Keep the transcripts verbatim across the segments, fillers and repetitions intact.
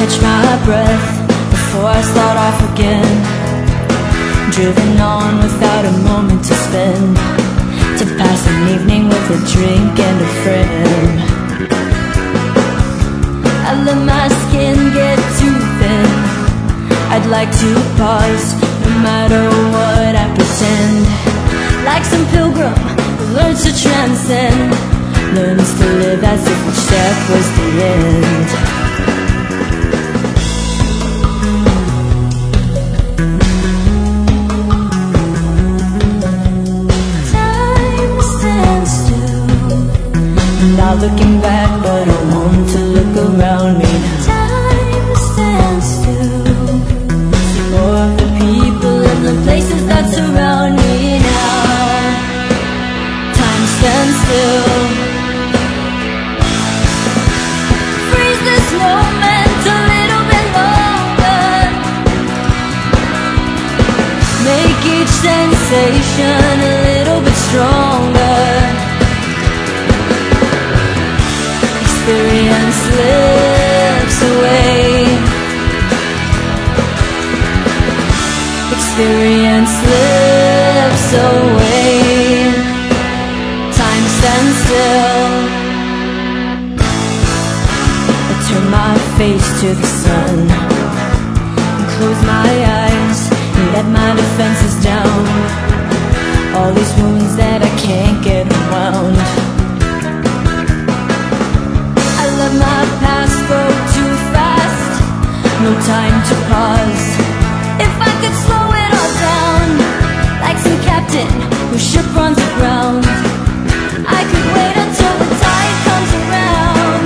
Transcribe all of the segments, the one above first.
catch my breath before I start off again. Driven on without a moment to spend, to pass an evening with a drink and a friend. I let my skin get too thin. I'd like to pause, no matter what I pretend. Like some pilgrim who learns to transcend, learns to live as if each step was the end. Time stands still, not looking back, but I want to look around me now. Time stands still, see more of the people and the places that surround me now. Time stands still, freeze this moment a little bit longer, make each sensation a little bit stronger. Experience slips away, experience slips away. Time stands still. I turn my face to the sun and close my eyes and let my defenses down. All these wounds that I can't get around. I let my past go too fast, no time to pause. If I could slow it all down, like some captain whose ship runs aground, I could wait until the tide comes around.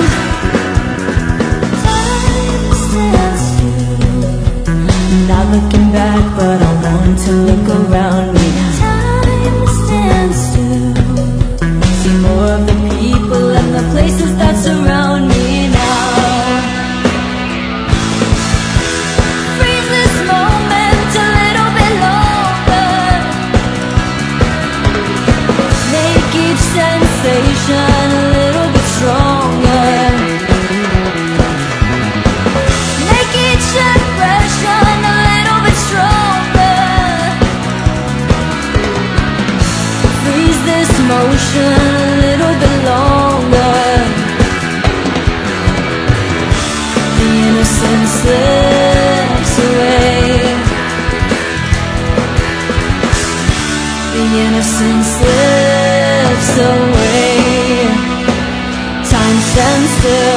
Time stands still, not looking back, but I want to look around me now. Time stands still, see more of the people and the places that surround me now. Freeze this moment a little bit longer, make each sensation a little bit stronger, make each expression a little bit stronger. Freeze this motion a little bit longer. The innocence slips away, the innocence slips away. Time stands still.